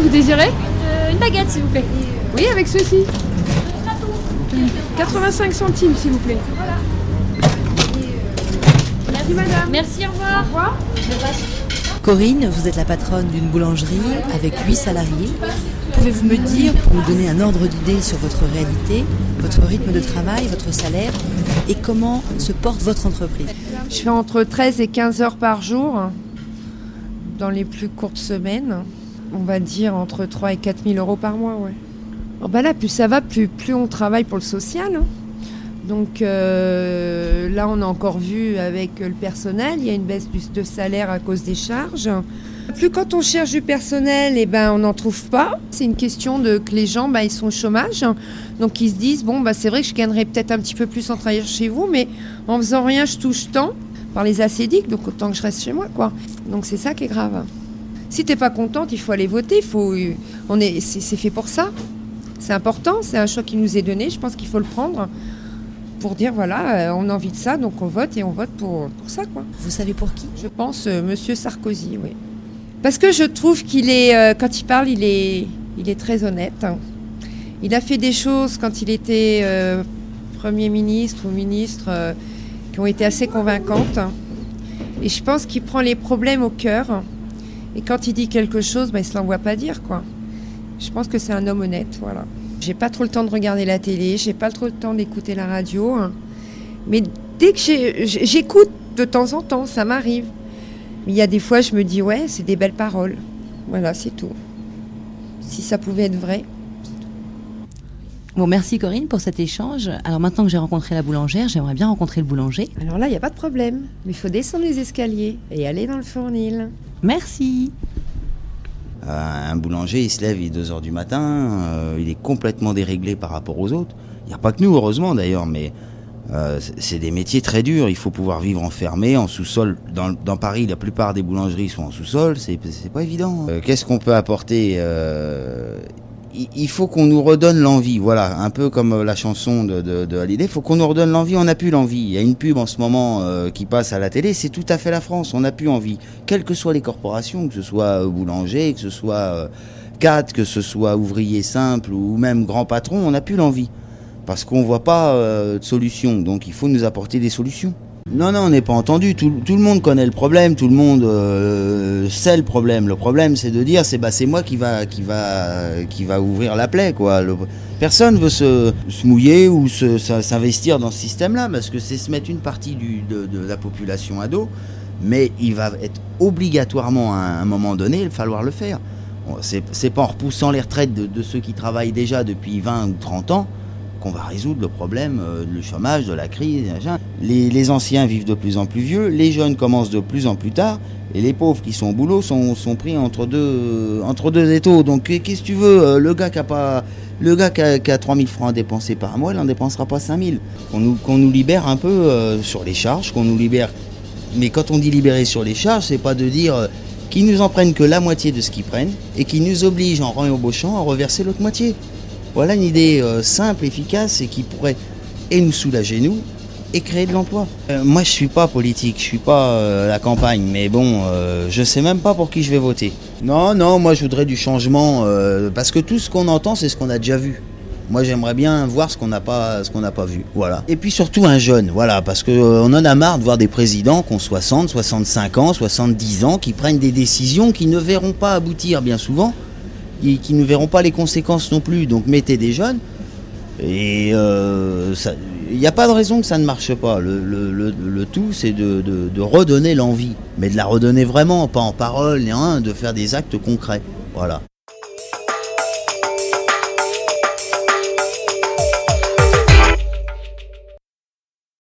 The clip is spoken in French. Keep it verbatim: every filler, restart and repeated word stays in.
vous désirez? euh, Une baguette, s'il vous plaît. Oui, avec ceci. quatre-vingt-cinq centimes, s'il vous plaît. Voilà. Merci, madame. Merci, au revoir. Au revoir. Corinne, vous êtes la patronne d'une boulangerie avec huit salariés. Pouvez-vous me dire, pour nous donner un ordre d'idée sur votre réalité, votre rythme de travail, votre salaire et comment se porte votre entreprise? Je fais entre treize et quinze heures par jour dans les plus courtes semaines. On va dire entre trois et quatre mille euros par mois, ouais. Oh ben là, plus ça va, plus, plus on travaille pour le social. Hein. Donc euh, là, on a encore vu avec le personnel, il y a une baisse du, de salaire à cause des charges. Plus quand on cherche du personnel, eh ben, on n'en trouve pas. C'est une question de que les gens, bah, ils sont au chômage. Donc ils se disent, bon, bah, c'est vrai que je gagnerais peut-être un petit peu plus en travaillant chez vous, mais en faisant rien, je touche tant par les acédiques, donc autant que je reste chez moi, quoi. Donc c'est ça qui est grave. Si t'es pas contente, il faut aller voter. Il faut, on est, c'est, c'est fait pour ça. C'est important, c'est un choix qui nous est donné. Je pense qu'il faut le prendre pour dire, voilà, on a envie de ça, donc on vote et on vote pour, pour ça, quoi. Vous savez pour qui? Je pense euh, Monsieur Sarkozy, oui. Parce que je trouve qu'il est, euh, quand il parle, il est, il est très honnête. Il a fait des choses quand il était euh, Premier ministre ou ministre euh, qui ont été assez convaincantes. Et je pense qu'il prend les problèmes au cœur. Et quand il dit quelque chose, ben, il ne se l'envoie pas dire, quoi. Je pense que c'est un homme honnête, voilà. J'ai pas trop le temps de regarder la télé, j'ai pas trop le temps d'écouter la radio. Hein. Mais dès que j'ai, j'écoute de temps en temps, ça m'arrive. Mais il y a des fois, je me dis, ouais, c'est des belles paroles. Voilà, c'est tout. Si ça pouvait être vrai. Bon, merci Corinne pour cet échange. Alors maintenant que j'ai rencontré la boulangère, j'aimerais bien rencontrer le boulanger. Alors là, il n'y a pas de problème. Mais il faut descendre les escaliers et aller dans le fournil. Merci. Euh, un boulanger, il se lève, il est deux heures du matin, euh, il est complètement déréglé par rapport aux autres. Il n'y a pas que nous, heureusement d'ailleurs, mais euh, c'est des métiers très durs. Il faut pouvoir vivre enfermé, en sous-sol. Dans, dans Paris, la plupart des boulangeries sont en sous-sol, c'est, c'est pas évident. Euh, qu'est-ce qu'on peut apporter euh, il faut qu'on nous redonne l'envie, voilà, un peu comme la chanson de, de, de Hallyday, il faut qu'on nous redonne l'envie, on n'a plus l'envie. Il y a une pub en ce moment euh, qui passe à la télé, c'est tout à fait la France, on n'a plus envie. Quelles que soient les corporations, que ce soit boulanger, que ce soit euh, cadre, que ce soit ouvrier simple ou même grand patron, on n'a plus l'envie. Parce qu'on ne voit pas euh, de solution, donc il faut nous apporter des solutions. Non, non, on n'est pas entendu. Tout, tout le monde connaît le problème, tout le monde euh, sait le problème. Le problème, c'est de dire, c'est bah, c'est moi qui va, qui va, qui va ouvrir la plaie, quoi. Le, personne veut se, se mouiller ou se, s'investir dans ce système-là, parce que c'est se mettre une partie du, de, de la population à dos, mais il va être obligatoirement, à un moment donné, il va falloir le faire. C'est, c'est pas en repoussant les retraites de, de ceux qui travaillent déjà depuis vingt ou trente ans qu'on va résoudre le problème euh, du chômage, de la crise. Les, les anciens vivent de plus en plus vieux, les jeunes commencent de plus en plus tard, et les pauvres qui sont au boulot sont, sont pris entre deux, euh, entre deux étaux. Donc qu'est-ce que tu veux, euh, le gars qui a pas, le gars qui a, qui a trois mille francs à dépenser par mois, il n'en dépensera pas cinq mille. Qu'on nous, qu'on nous libère un peu euh, sur les charges, qu'on nous libère. Mais quand on dit libérer sur les charges, c'est pas de dire euh, qu'ils nous en prennent que la moitié de ce qu'ils prennent, et qu'ils nous obligent en réembauchant à reverser l'autre moitié. Voilà une idée euh, simple, efficace et qui pourrait et nous soulager nous et créer de l'emploi. Euh, moi je suis pas politique, je suis pas euh, la campagne, mais bon, euh, je sais même pas pour qui je vais voter. Non, non, moi je voudrais du changement euh, parce que tout ce qu'on entend c'est ce qu'on a déjà vu. Moi j'aimerais bien voir ce qu'on n'a pas, ce qu'on n'a pas vu, voilà. Et puis surtout un jeune, voilà, parce que euh, on en a marre de voir des présidents qui ont soixante, soixante-cinq ans, soixante-dix ans, qui prennent des décisions qui ne verront pas aboutir bien souvent. Qui ne verront pas les conséquences non plus, donc mettez des jeunes, et il euh, n'y a pas de raison que ça ne marche pas. Le, le, le, le tout, c'est de, de, de redonner l'envie, mais de la redonner vraiment, pas en parole, ni rien, de faire des actes concrets, voilà.